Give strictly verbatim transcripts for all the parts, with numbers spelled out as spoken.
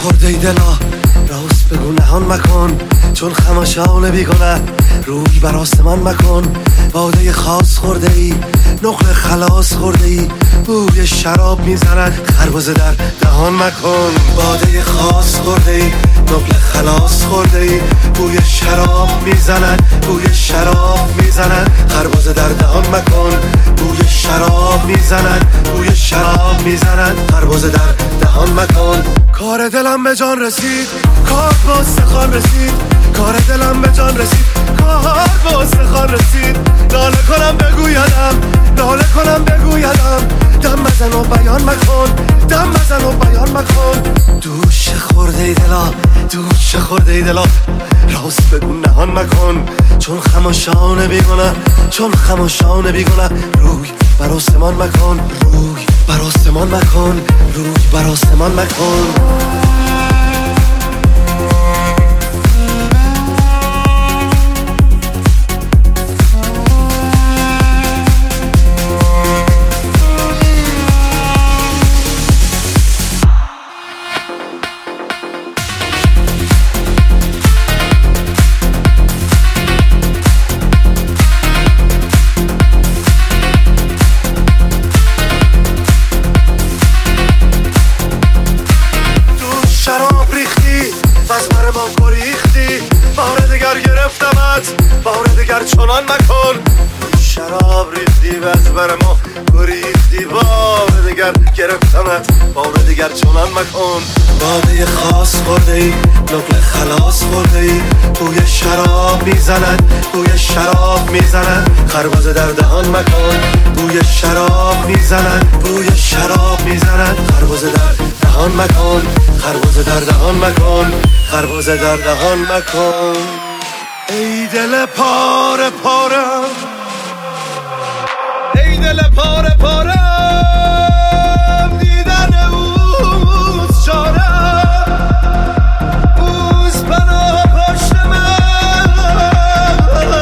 خورده ای دلا راست بگو نهان مکن، چون خماشان بیگنه روی بر آسمان مکن. باده خاص خورده ای نقل خلاص خورده ای بوی شراب میزند خربزه در دهان مکن. باده خاص خورده ای نقل خلاص خورده ای بوی شراب میزند بوی شراب میزند خربزه در دهان مکن. بوی شراب میزند بوی شراب میزند خربزه در دهان مکن. کار دلم به جان رسید کار با استخوان رسید کار دلم به جان رسید کار با استخوان رسید. ناله کنم بگویدم ناله کنم بگویدم دم بزن و بیان مکن دم بزن و بیان مکن. دوش خورده ای دلا دوش خورده ای دلا راست بگو نهان مکن، چون خماشان بیگنه چون خماشان بیگنه روی بر آسمان مکن روی بر آسمان مکن روی بر آسمان مکن. شراب ریختی بس بر ما گریختی بار دگر گرفتمت بار دگر چنان مکن. شراب ریختی بس بر ما گریختی بار دگر گرفتمت بار دگر چنان مکن. باده خاص خورده ای نقل خلاص خورده ای بوی شراب میزند بوی شراب میزند خربزه در دهان مکن. بوی شراب میزند بوی شراب میزند خربزه در دهان مکن خربزه در دهان مکن خربزه در دهان مکن. ای دل پاره پارم ای دل پاره پارم دیدن اوز چارم اوز بنا پشت من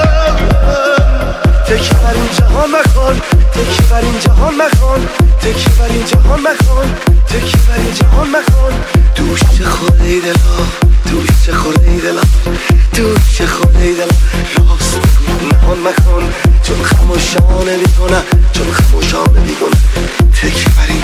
تکی بر این جهان مکن تکی بر این جهان مکن تکی بر این جهان مکن تکی بر این جهان مکن. دوش خورده ای دلا دوش خورده ای دلا دوش خورده ای دلا راست بگو نهان مکن، چون خماشانه بیگنه چون خماشانه بیگنه تکی بر این